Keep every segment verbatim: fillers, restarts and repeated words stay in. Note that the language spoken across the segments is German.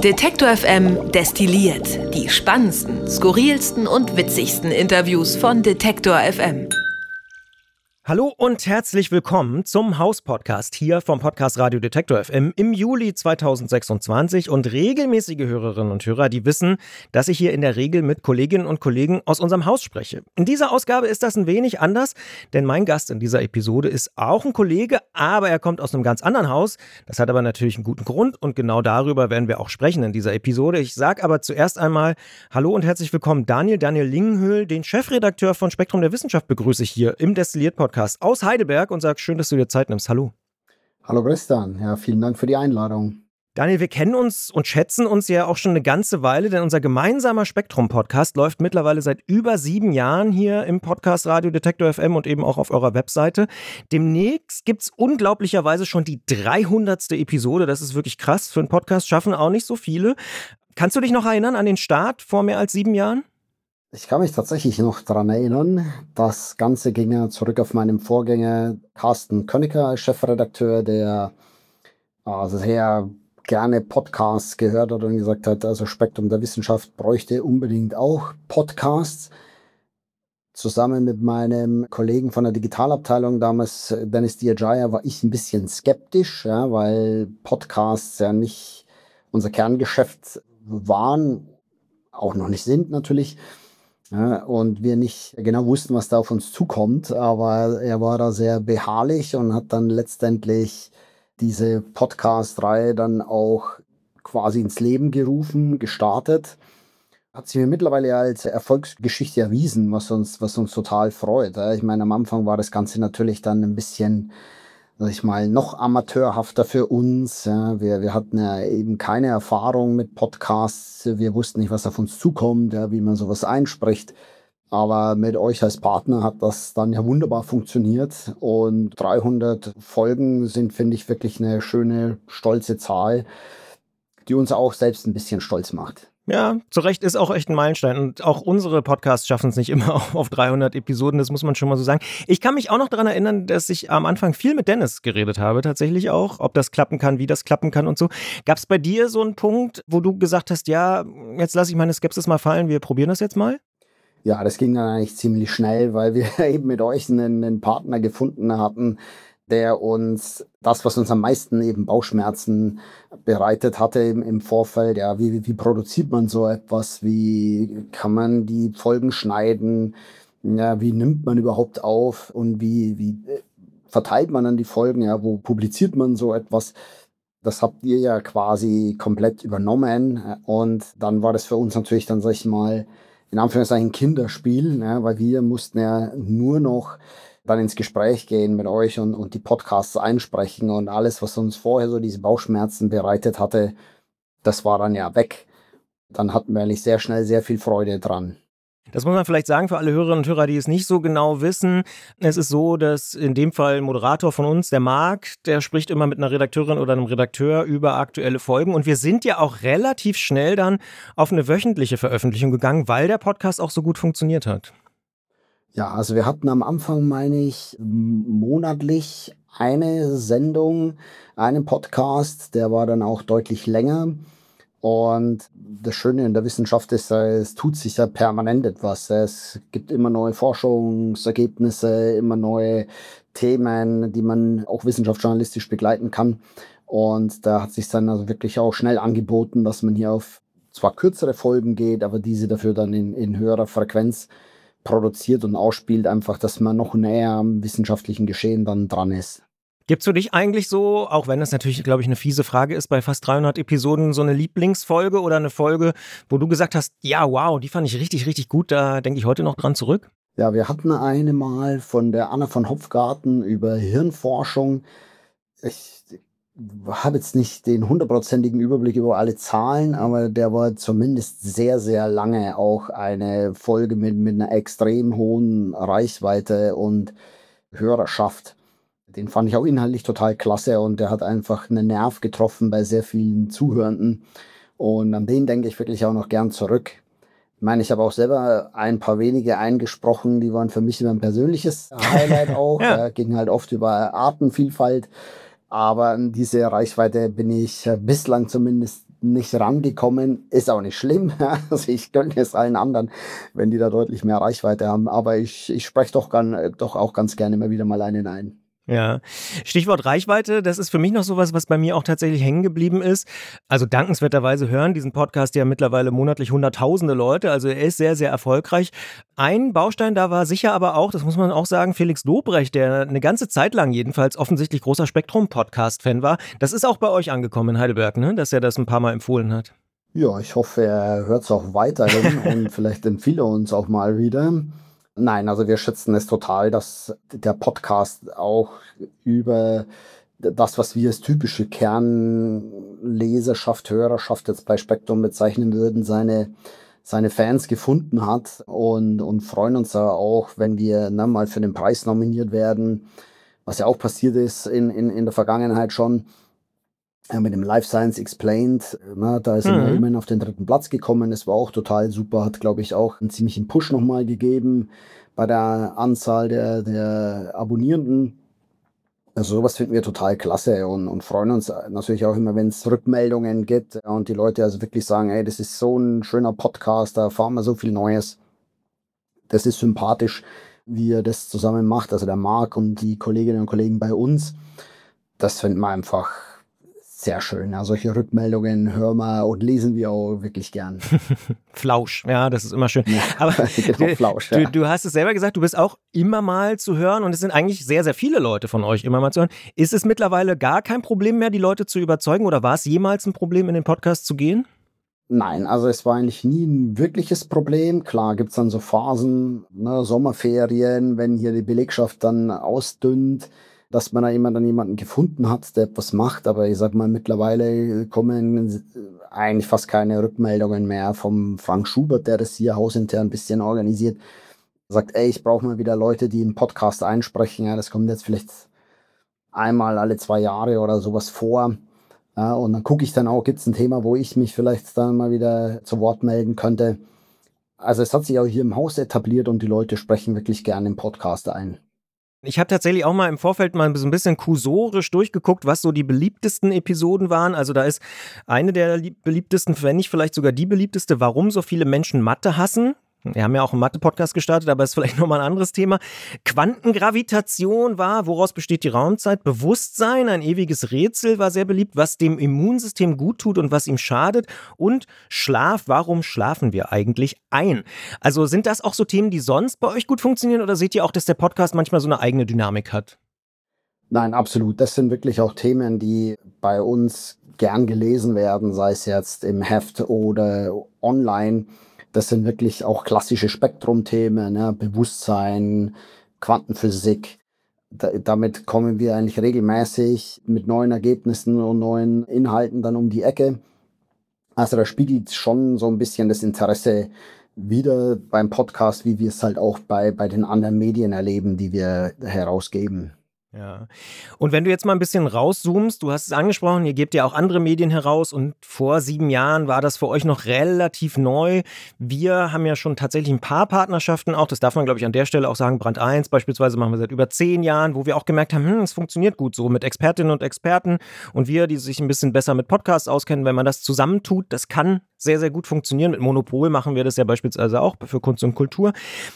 Detektor F M destilliert die spannendsten, skurrilsten und witzigsten Interviews von Detektor F M. Hallo und herzlich willkommen zum Haus-Podcast hier vom Podcast Radio Detektor F M im Juli zweitausendsechsundzwanzig. Und regelmäßige Hörerinnen und Hörer, die wissen, dass ich hier in der Regel mit Kolleginnen und Kollegen aus unserem Haus spreche. In dieser Ausgabe ist das ein wenig anders, denn mein Gast in dieser Episode ist auch ein Kollege, aber er kommt aus einem ganz anderen Haus. Das hat aber natürlich einen guten Grund und genau darüber werden wir auch sprechen in dieser Episode. Ich sage aber zuerst einmal Hallo und herzlich willkommen Daniel, Daniel Lingenhöhl, den Chefredakteur von Spektrum der Wissenschaft begrüße ich hier im Destilliert-Podcast aus Heidelberg und sag schön, dass du dir Zeit nimmst. Hallo. Hallo Christian, ja, vielen Dank für die Einladung. Daniel, wir kennen uns und schätzen uns ja auch schon eine ganze Weile, denn unser gemeinsamer Spektrum-Podcast läuft mittlerweile seit über sieben Jahren hier im Podcast Radio Detektor F M und eben auch auf eurer Webseite. Demnächst gibt es unglaublicherweise schon die dreihundertste Episode. Das ist wirklich krass. Für einen Podcast schaffen auch nicht so viele. Kannst du dich noch erinnern an den Start vor mehr als sieben Jahren? Ich kann mich tatsächlich noch daran erinnern. Das Ganze ging ja zurück auf meinen Vorgänger Carsten Könicker als Chefredakteur, der also sehr gerne Podcasts gehört hat und gesagt hat, also Spektrum der Wissenschaft bräuchte unbedingt auch Podcasts. Zusammen mit meinem Kollegen von der Digitalabteilung damals, Dennis Diajaya, war ich ein bisschen skeptisch, ja, weil Podcasts ja nicht unser Kerngeschäft waren, auch noch nicht sind natürlich. Ja, und wir nicht genau wussten, was da auf uns zukommt, aber er war da sehr beharrlich und hat dann letztendlich diese Podcast-Reihe dann auch quasi ins Leben gerufen, gestartet. Hat sich mir mittlerweile als Erfolgsgeschichte erwiesen, was uns, was uns total freut. Ich meine, am Anfang war das Ganze natürlich dann ein bisschen, sag ich mal, noch amateurhafter für uns. Ja, wir, wir hatten ja eben keine Erfahrung mit Podcasts. Wir wussten nicht, was auf uns zukommt, ja, wie man sowas einspricht. Aber mit euch als Partner hat das dann ja wunderbar funktioniert. Und dreihundert Folgen sind, finde ich, wirklich eine schöne, stolze Zahl, die uns auch selbst ein bisschen stolz macht. Ja, zu Recht ist auch echt ein Meilenstein und auch unsere Podcasts schaffen es nicht immer auf dreihundert Episoden, das muss man schon mal so sagen. Ich kann mich auch noch daran erinnern, dass ich am Anfang viel mit Dennis geredet habe, tatsächlich auch, ob das klappen kann, wie das klappen kann und so. Gab es bei dir so einen Punkt, wo du gesagt hast, ja, jetzt lasse ich meine Skepsis mal fallen, wir probieren das jetzt mal? Ja, das ging dann eigentlich ziemlich schnell, weil wir eben mit euch einen, einen Partner gefunden hatten, der uns das, was uns am meisten eben Bauchschmerzen bereitet hatte im, im Vorfeld, ja, wie, wie produziert man so etwas, wie kann man die Folgen schneiden, ja, wie nimmt man überhaupt auf und wie, wie verteilt man dann die Folgen, ja, wo publiziert man so etwas. Das habt ihr ja quasi komplett übernommen und dann war das für uns natürlich dann, sag ich mal, in Anführungszeichen ein Kinderspiel, ja, weil wir mussten ja nur noch dann ins Gespräch gehen mit euch und, und die Podcasts einsprechen und alles, was uns vorher so diese Bauchschmerzen bereitet hatte, das war dann ja weg. Dann hatten wir eigentlich sehr schnell sehr viel Freude dran. Das muss man vielleicht sagen für alle Hörerinnen und Hörer, die es nicht so genau wissen. Es ist so, dass in dem Fall ein Moderator von uns, der Marc, der spricht immer mit einer Redakteurin oder einem Redakteur über aktuelle Folgen. Und wir sind ja auch relativ schnell dann auf eine wöchentliche Veröffentlichung gegangen, weil der Podcast auch so gut funktioniert hat. Ja, also wir hatten am Anfang, meine ich, monatlich eine Sendung, einen Podcast, der war dann auch deutlich länger. Und das Schöne in der Wissenschaft ist, es tut sich ja permanent etwas. Es gibt immer neue Forschungsergebnisse, immer neue Themen, die man auch wissenschaftsjournalistisch begleiten kann. Und da hat es sich dann also wirklich auch schnell angeboten, dass man hier auf zwar kürzere Folgen geht, aber diese dafür dann in, in höherer Frequenz produziert und ausspielt, einfach, dass man noch näher am wissenschaftlichen Geschehen dann dran ist. Gibt's für dich eigentlich so, auch wenn das natürlich, glaube ich, eine fiese Frage ist, bei fast dreihundert Episoden so eine Lieblingsfolge oder eine Folge, wo du gesagt hast, ja, wow, die fand ich richtig, richtig gut, da denke ich heute noch dran zurück? Ja, wir hatten eine mal von der Anna von Hopfgarten über Hirnforschung. Ich habe jetzt nicht den hundertprozentigen Überblick über alle Zahlen, aber der war zumindest sehr, sehr lange auch eine Folge mit, mit einer extrem hohen Reichweite und Hörerschaft. Den fand ich auch inhaltlich total klasse und der hat einfach einen Nerv getroffen bei sehr vielen Zuhörenden. Und an den denke ich wirklich auch noch gern zurück. Ich meine, ich habe auch selber ein paar wenige eingesprochen, die waren für mich immer ein persönliches Highlight auch. ja. äh, ging halt oft über Artenvielfalt. Aber an diese Reichweite bin ich bislang zumindest nicht rangekommen, ist auch nicht schlimm. Also ich gönne es allen anderen, wenn die da deutlich mehr Reichweite haben. Aber ich, ich spreche doch, gern, doch auch ganz gerne immer wieder mal einen ein. Ja, Stichwort Reichweite, das ist für mich noch sowas, was bei mir auch tatsächlich hängen geblieben ist. Also dankenswerterweise hören diesen Podcast ja mittlerweile monatlich hunderttausende Leute, also er ist sehr, sehr erfolgreich. Ein Baustein da war sicher aber auch, das muss man auch sagen, Felix Lobrecht, der eine ganze Zeit lang jedenfalls offensichtlich großer Spektrum-Podcast-Fan war. Das ist auch bei euch angekommen in Heidelberg, ne? Dass er das ein paar Mal empfohlen hat. Ja, ich hoffe, er hört es auch weiterhin und vielleicht empfiehlt er uns auch mal wieder. Nein, also wir schätzen es total, dass der Podcast auch über das, was wir als typische Kernleserschaft, Hörerschaft jetzt bei Spektrum bezeichnen würden, seine, seine Fans gefunden hat und, und freuen uns da auch, wenn wir ne, mal für den Preis nominiert werden, was ja auch passiert ist in, in, in der Vergangenheit schon. Ja, mit dem Life Science Explained, na, da ist mhm. er immerhin auf den dritten Platz gekommen. Das war auch total super, hat, glaube ich, auch einen ziemlichen Push nochmal gegeben bei der Anzahl der, der Abonnierenden. Also sowas finden wir total klasse und, und freuen uns natürlich auch immer, wenn es Rückmeldungen gibt und die Leute also wirklich sagen, ey, das ist so ein schöner Podcast, da erfahren wir so viel Neues. Das ist sympathisch, wie er das zusammen macht, also der Marc und die Kolleginnen und Kollegen bei uns. Das finden wir einfach sehr schön. Ja, solche Rückmeldungen hören wir und lesen wir auch wirklich gern. Flausch, ja, das ist immer schön. Ja, aber genau, Flausch, ja. du, du hast es selber gesagt, du bist auch immer mal zu hören und es sind eigentlich sehr, sehr viele Leute von euch immer mal zu hören. Ist es mittlerweile gar kein Problem mehr, die Leute zu überzeugen oder war es jemals ein Problem, in den Podcast zu gehen? Nein, also es war eigentlich nie ein wirkliches Problem. Klar gibt es dann so Phasen, ne, Sommerferien, wenn hier die Belegschaft dann ausdünnt, dass man da immer dann jemanden gefunden hat, der etwas macht. Aber ich sag mal, mittlerweile kommen eigentlich fast keine Rückmeldungen mehr vom Frank Schubert, der das hier hausintern ein bisschen organisiert. Er sagt, ey, ich brauche mal wieder Leute, die einen Podcast einsprechen. Ja, das kommt jetzt vielleicht einmal alle zwei Jahre oder sowas vor. Ja, und dann gucke ich dann auch, gibt es ein Thema, wo ich mich vielleicht dann mal wieder zu Wort melden könnte. Also es hat sich auch hier im Haus etabliert und die Leute sprechen wirklich gerne im Podcast ein. Ich habe tatsächlich auch mal im Vorfeld mal so ein bisschen kursorisch durchgeguckt, was so die beliebtesten Episoden waren. Also da ist eine der beliebtesten, wenn nicht vielleicht sogar die beliebteste, warum so viele Menschen Mathe hassen. Wir haben ja auch einen Mathe-Podcast gestartet, aber ist vielleicht nochmal ein anderes Thema. Quantengravitation war, woraus besteht die Raumzeit? Bewusstsein, ein ewiges Rätsel, war sehr beliebt, was dem Immunsystem gut tut und was ihm schadet. Und Schlaf, warum schlafen wir eigentlich ein? Also sind das auch so Themen, die sonst bei euch gut funktionieren oder seht ihr auch, dass der Podcast manchmal so eine eigene Dynamik hat? Nein, absolut. Das sind wirklich auch Themen, die bei uns gern gelesen werden, sei es jetzt im Heft oder online. Das sind wirklich auch klassische Spektrumthemen, ne? Bewusstsein, Quantenphysik. Da, damit kommen wir eigentlich regelmäßig mit neuen Ergebnissen und neuen Inhalten dann um die Ecke. Also da spiegelt schon so ein bisschen das Interesse wieder beim Podcast, wie wir es halt auch bei, bei den anderen Medien erleben, die wir herausgeben. Ja. Und wenn du jetzt mal ein bisschen rauszoomst, du hast es angesprochen, ihr gebt ja auch andere Medien heraus und vor sieben Jahren war das für euch noch relativ neu. Wir haben ja schon tatsächlich ein paar Partnerschaften auch, das darf man glaube ich an der Stelle auch sagen, Brand eins beispielsweise machen wir seit über zehn Jahren, wo wir auch gemerkt haben, hm, es funktioniert gut so mit Expertinnen und Experten und wir, die sich ein bisschen besser mit Podcasts auskennen, wenn man das zusammentut, das kann sehr, sehr gut funktionieren. Mit Monopol machen wir das ja beispielsweise auch für Kunst und Kultur.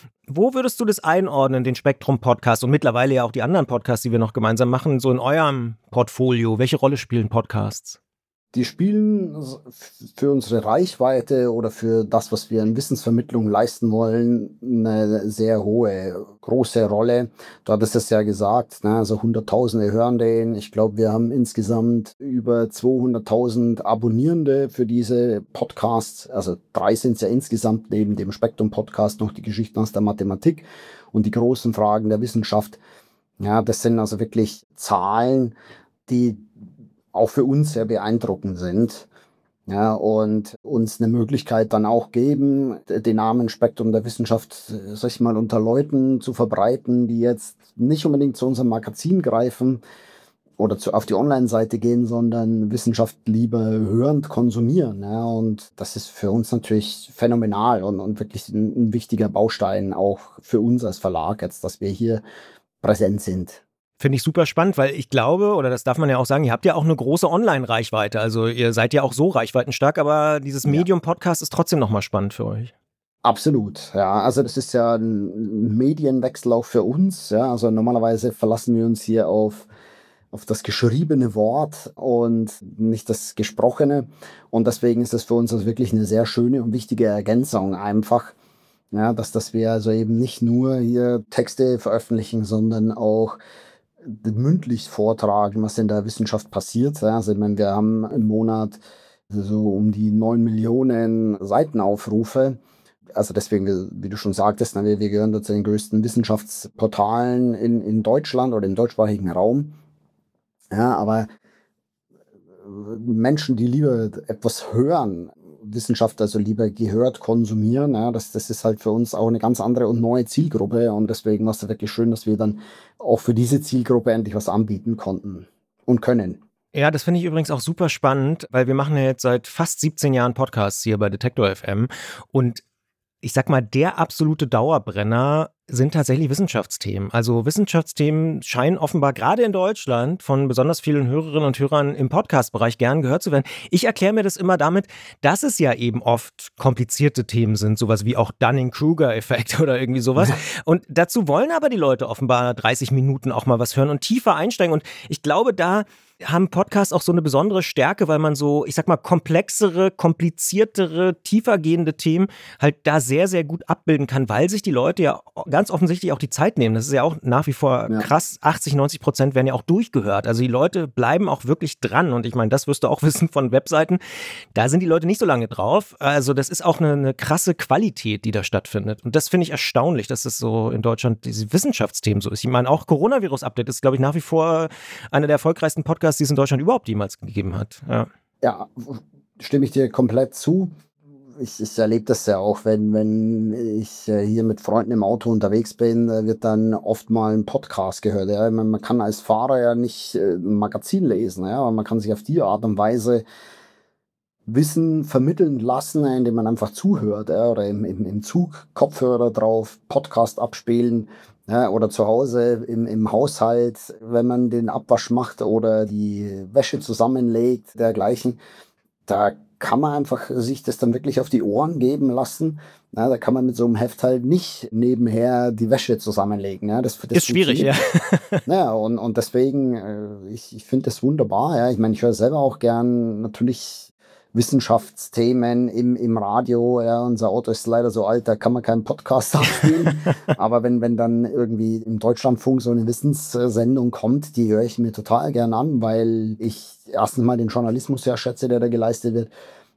Wo würdest du das einordnen, den Spektrum-Podcast und mittlerweile ja auch die anderen Podcasts, die wir noch gemeinsam machen, so in eurem Portfolio? Welche Rolle spielen Podcasts? Die spielen für unsere Reichweite oder für das, was wir in Wissensvermittlung leisten wollen, eine sehr hohe, große Rolle. Du hattest es ja gesagt, ne? Also Hunderttausende hören den. Ich glaube, wir haben insgesamt über zweihunderttausend Abonnierende für diese Podcasts. Also drei sind es ja insgesamt, neben dem Spektrum-Podcast noch die Geschichten aus der Mathematik und die großen Fragen der Wissenschaft. Ja, das sind also wirklich Zahlen, die auch für uns sehr beeindruckend sind, ja, und uns eine Möglichkeit dann auch geben, den Namen Spektrum der Wissenschaft, sag ich mal, unter Leuten zu verbreiten, die jetzt nicht unbedingt zu unserem Magazin greifen oder zu, auf die Online-Seite gehen, sondern Wissenschaft lieber hörend konsumieren. Ja, und das ist für uns natürlich phänomenal und, und wirklich ein, ein wichtiger Baustein auch für uns als Verlag jetzt, dass wir hier präsent sind. Finde ich super spannend, weil ich glaube, oder das darf man ja auch sagen, ihr habt ja auch eine große Online-Reichweite. Also ihr seid ja auch so reichweitenstark, aber dieses Medium-Podcast ist trotzdem nochmal spannend für euch. Absolut, ja. Also das ist ja ein Medienwechsel auch für uns. Ja. Also normalerweise verlassen wir uns hier auf, auf das geschriebene Wort und nicht das Gesprochene. Und deswegen ist das für uns also wirklich eine sehr schöne und wichtige Ergänzung einfach. Ja, dass, dass wir also eben nicht nur hier Texte veröffentlichen, sondern auch mündlich vortragen, was in der Wissenschaft passiert. Ja. Also ich meine, wir haben im Monat so um die neun Millionen Seitenaufrufe. Also deswegen, wie du schon sagtest, wir, wir gehören zu den größten Wissenschaftsportalen in, in Deutschland oder im deutschsprachigen Raum. Ja, aber Menschen, die lieber etwas hören, Wissenschaft also lieber gehört konsumieren, ja, das, das ist halt für uns auch eine ganz andere und neue Zielgruppe. Und deswegen war es wirklich schön, dass wir dann auch für diese Zielgruppe endlich was anbieten konnten und können. Ja, das finde ich übrigens auch super spannend, weil wir machen ja jetzt seit fast siebzehn Jahren Podcasts hier bei Detektor F M und ich sag mal, der absolute Dauerbrenner sind tatsächlich Wissenschaftsthemen. Also Wissenschaftsthemen scheinen offenbar gerade in Deutschland von besonders vielen Hörerinnen und Hörern im Podcast-Bereich gern gehört zu werden. Ich erkläre mir das immer damit, dass es ja eben oft komplizierte Themen sind, sowas wie auch Dunning-Kruger-Effekt oder irgendwie sowas. Und dazu wollen aber die Leute offenbar dreißig Minuten auch mal was hören und tiefer einsteigen. Und ich glaube, da haben Podcasts auch so eine besondere Stärke, weil man so, ich sag mal, komplexere, kompliziertere, tiefergehende Themen halt da sehr, sehr gut abbilden kann, weil sich die Leute ja ganz offensichtlich auch die Zeit nehmen. Das ist ja auch nach wie vor Ja. krass. achtzig, neunzig Prozent werden ja auch durchgehört. Also die Leute bleiben auch wirklich dran. Und ich meine, das wirst du auch wissen von Webseiten. Da sind die Leute nicht so lange drauf. Also das ist auch eine, eine krasse Qualität, die da stattfindet. Und das finde ich erstaunlich, dass es so in Deutschland diese Wissenschaftsthemen so ist. Ich meine, auch Coronavirus-Update ist, glaube ich, nach wie vor einer der erfolgreichsten Podcasts, die es in Deutschland überhaupt jemals gegeben hat. Ja, Ja, stimme ich dir komplett zu. Ich, ich erlebe das ja auch, wenn, wenn ich äh, hier mit Freunden im Auto unterwegs bin, äh, wird dann oft mal ein Podcast gehört. Ja. Man, man kann als Fahrer ja nicht äh, ein Magazin lesen, ja, aber man kann sich auf die Art und Weise Wissen vermitteln lassen, indem man einfach zuhört, ja, oder im, im, im Zug Kopfhörer drauf, Podcast abspielen, ja, oder zu Hause im, im Haushalt, wenn man den Abwasch macht oder die Wäsche zusammenlegt, dergleichen. Da kann man einfach sich das dann wirklich auf die Ohren geben lassen. Ja, da kann man mit so einem Heft halt nicht nebenher die Wäsche zusammenlegen. Ja, das, das ist schwierig, ja. Ja, und, und deswegen, äh, ich, ich finde das wunderbar. Ja. Ich meine, ich höre selber auch gern natürlich Wissenschaftsthemen im, im Radio. Ja. Unser Auto ist leider so alt, da kann man keinen Podcast abspielen. Aber wenn, wenn dann irgendwie im Deutschlandfunk so eine Wissenssendung kommt, die höre ich mir total gern an, weil ich erstens mal den Journalismus sehr schätze, der da geleistet wird.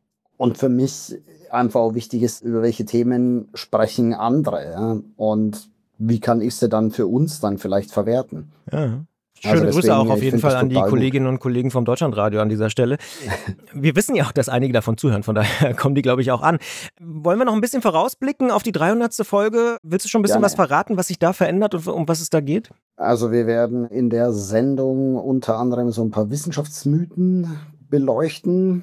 Und für mich einfach auch wichtig ist, über welche Themen sprechen andere. Ja. Und wie kann ich sie dann für uns dann vielleicht verwerten? Ja. Schöne Also Grüße auch deswegen, auf ich jeden find Fall das an die total gut. Kolleginnen und Kollegen vom Deutschlandradio an dieser Stelle. Wir wissen ja auch, dass einige davon zuhören, von daher kommen die, glaube ich, auch an. Wollen wir noch ein bisschen vorausblicken auf die dreihundertste Folge? Willst du schon ein bisschen Gerne. was verraten, was sich da verändert und um was es da geht? Also wir werden in der Sendung unter anderem so ein paar Wissenschaftsmythen beleuchten,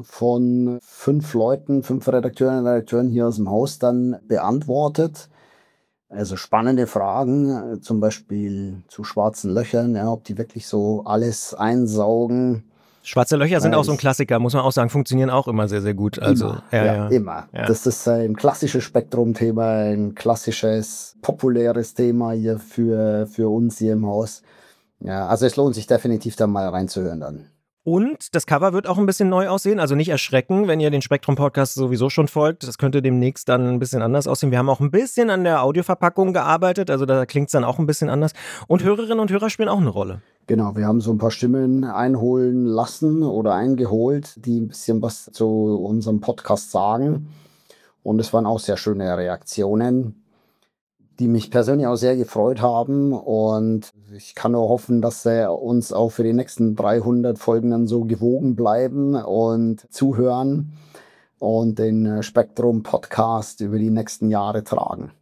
von fünf Leuten, fünf Redakteurinnen und Redakteuren hier aus dem Haus dann beantwortet. Also spannende Fragen, äh, zum Beispiel zu schwarzen Löchern, ja, ob die wirklich so alles einsaugen. Schwarze Löcher sind Weil auch so ein ich- Klassiker, muss man auch sagen, funktionieren auch immer sehr, sehr gut. Also, immer, ja, ja, ja. immer. Ja. Das ist ein klassisches Spektrum-Thema, ein klassisches, populäres Thema hier für, für uns hier im Haus. Ja, also es lohnt sich definitiv da mal reinzuhören dann. Und das Cover wird auch ein bisschen neu aussehen, also nicht erschrecken, wenn ihr den Spektrum-Podcast sowieso schon folgt. Das könnte demnächst dann ein bisschen anders aussehen. Wir haben auch ein bisschen an der Audioverpackung gearbeitet, also da klingt es dann auch ein bisschen anders. Und Hörerinnen und Hörer spielen auch eine Rolle. Genau, wir haben so ein paar Stimmen einholen lassen oder eingeholt, die ein bisschen was zu unserem Podcast sagen. Und es waren auch sehr schöne Reaktionen, die mich persönlich auch sehr gefreut haben. Und ich kann nur hoffen, dass sie uns auch für die nächsten dreihundert Folgen dann so gewogen bleiben und zuhören und den Spektrum-Podcast über die nächsten Jahre tragen.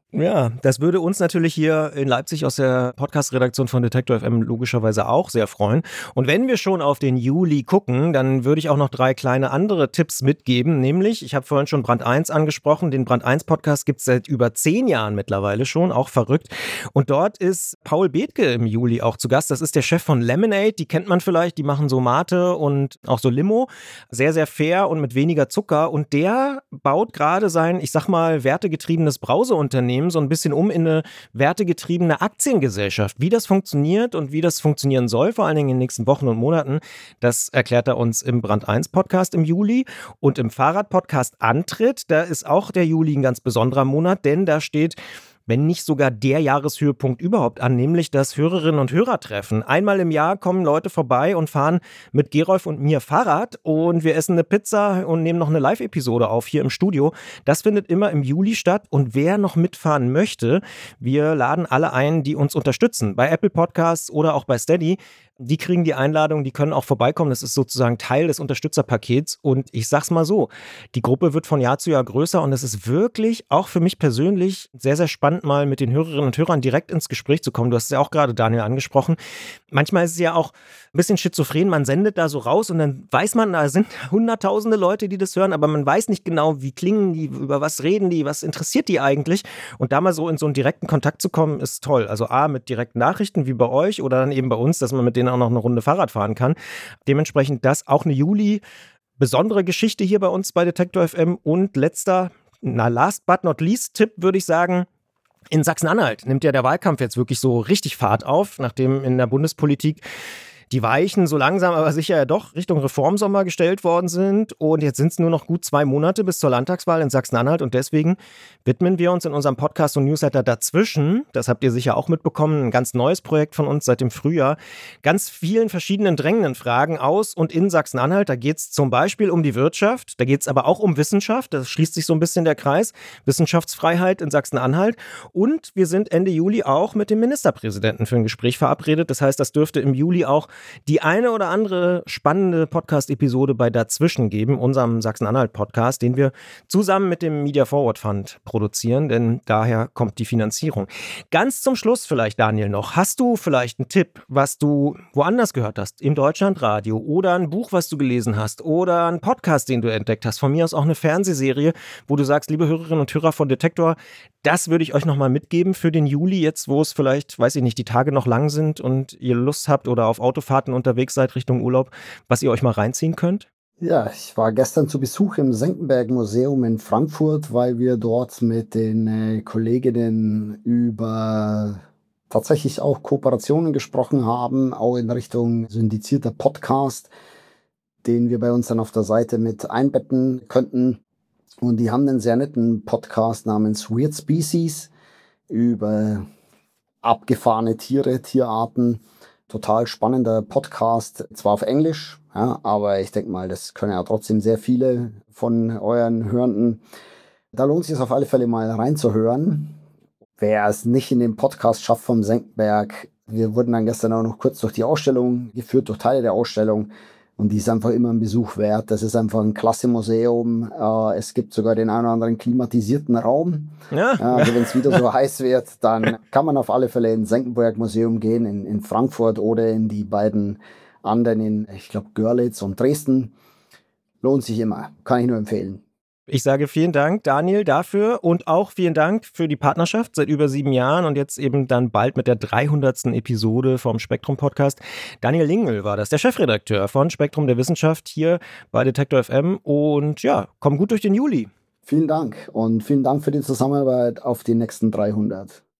Ja, das würde uns natürlich hier in Leipzig aus der Podcast-Redaktion von Detektor F M logischerweise auch sehr freuen. Und wenn wir schon auf den Juli gucken, dann würde ich auch noch drei kleine andere Tipps mitgeben. Nämlich, ich habe vorhin schon Brand eins angesprochen. Den Brand eins Podcast gibt es seit über zehn Jahren mittlerweile schon, auch verrückt. Und dort ist Paul Bethke im Juli auch zu Gast. Das ist der Chef von Lemonade. Die kennt man vielleicht. Die machen so Mate und auch so Limo. Sehr, sehr fair und mit weniger Zucker. Und der baut gerade sein, ich sag mal, wertegetriebenes Brauseunternehmen so ein bisschen um in eine wertegetriebene Aktiengesellschaft. Wie das funktioniert und wie das funktionieren soll, vor allen Dingen in den nächsten Wochen und Monaten, das erklärt er uns im Brand eins Podcast im Juli. Und im Fahrrad-Podcast Antritt, da ist auch der Juli ein ganz besonderer Monat, denn da steht, wenn nicht sogar der Jahreshöhepunkt überhaupt an, nämlich das Hörerinnen- und Hörertreffen. Einmal im Jahr kommen Leute vorbei und fahren mit Gerolf und mir Fahrrad und wir essen eine Pizza und nehmen noch eine Live-Episode auf hier im Studio. Das findet immer im Juli statt und wer noch mitfahren möchte, wir laden alle ein, die uns unterstützen. Bei Apple Podcasts oder auch bei Steady. Die kriegen die Einladung, die können auch vorbeikommen. Das ist sozusagen Teil des Unterstützerpakets. Und ich sag's mal so, die Gruppe wird von Jahr zu Jahr größer und es ist wirklich auch für mich persönlich sehr, sehr spannend, mal mit den Hörerinnen und Hörern direkt ins Gespräch zu kommen. Du hast es ja auch gerade, Daniel, angesprochen. Manchmal ist es ja auch ein bisschen schizophren. Man sendet da so raus und dann weiß man, da sind hunderttausende Leute, die das hören, aber man weiß nicht genau, wie klingen die, über was reden die, was interessiert die eigentlich. Und da mal so in so einen direkten Kontakt zu kommen, ist toll. Also A, mit direkten Nachrichten wie bei euch oder dann eben bei uns, dass man mit denen auch noch eine Runde Fahrrad fahren kann. Dementsprechend das auch eine Juli besondere Geschichte hier bei uns bei Detektor F M. Und letzter, na last but not least Tipp würde ich sagen, in Sachsen-Anhalt nimmt ja der Wahlkampf jetzt wirklich so richtig Fahrt auf, nachdem in der Bundespolitik die Weichen so langsam aber sicher ja doch Richtung Reformsommer gestellt worden sind. Und jetzt sind es nur noch gut zwei Monate bis zur Landtagswahl in Sachsen-Anhalt. Und deswegen widmen wir uns in unserem Podcast und Newsletter dazwischen, das habt ihr sicher auch mitbekommen, ein ganz neues Projekt von uns seit dem Frühjahr, ganz vielen verschiedenen drängenden Fragen aus und in Sachsen-Anhalt. Da geht es zum Beispiel um die Wirtschaft, da geht es aber auch um Wissenschaft. Da schließt sich so ein bisschen der Kreis. Wissenschaftsfreiheit in Sachsen-Anhalt. Und wir sind Ende Juli auch mit dem Ministerpräsidenten für ein Gespräch verabredet. Das heißt, das dürfte im Juli auch die eine oder andere spannende Podcast-Episode bei Dazwischen geben, unserem Sachsen-Anhalt-Podcast, den wir zusammen mit dem Media Forward Fund produzieren, denn daher kommt die Finanzierung. Ganz zum Schluss vielleicht, Daniel, noch. Hast du vielleicht einen Tipp, was du woanders gehört hast, im Deutschlandradio oder ein Buch, was du gelesen hast oder einen Podcast, den du entdeckt hast, von mir aus auch eine Fernsehserie, wo du sagst, liebe Hörerinnen und Hörer von Detektor, das würde ich euch nochmal mitgeben für den Juli, jetzt wo es vielleicht, weiß ich nicht, die Tage noch lang sind und ihr Lust habt oder auf Autofahrten unterwegs seid Richtung Urlaub, was ihr euch mal reinziehen könnt? Ja, ich war gestern zu Besuch im Senckenberg-Museum in Frankfurt, weil wir dort mit den äh, Kolleginnen über tatsächlich auch Kooperationen gesprochen haben, auch in Richtung syndizierter Podcast, den wir bei uns dann auf der Seite mit einbetten könnten. Und die haben einen sehr netten Podcast namens Weird Species über abgefahrene Tiere, Tierarten. Total spannender Podcast, zwar auf Englisch, ja, aber ich denke mal, das können ja trotzdem sehr viele von euren Hörenden. Da lohnt es sich auf alle Fälle mal reinzuhören. Wer es nicht in den Podcast schafft vom Senckenberg, wir wurden dann gestern auch noch kurz durch die Ausstellung geführt, durch Teile der Ausstellung. Und die ist einfach immer ein Besuch wert. Das ist einfach ein klasse Museum. Äh, es gibt sogar den einen oder anderen klimatisierten Raum. Ja. Äh, also wenn es wieder so heiß wird, dann kann man auf alle Fälle ins Senckenberg-Museum gehen, in, in Frankfurt oder in die beiden anderen, in, ich glaube, Görlitz und Dresden. Lohnt sich immer. Kann ich nur empfehlen. Ich sage vielen Dank, Daniel, dafür und auch vielen Dank für die Partnerschaft seit über sieben Jahren und jetzt eben dann bald mit der dreihundertsten Episode vom Spektrum-Podcast. Daniel Lingel war das, der Chefredakteur von Spektrum der Wissenschaft hier bei Detektor F M und ja, komm gut durch den Juli. Vielen Dank und vielen Dank für die Zusammenarbeit auf die nächsten dreihundert.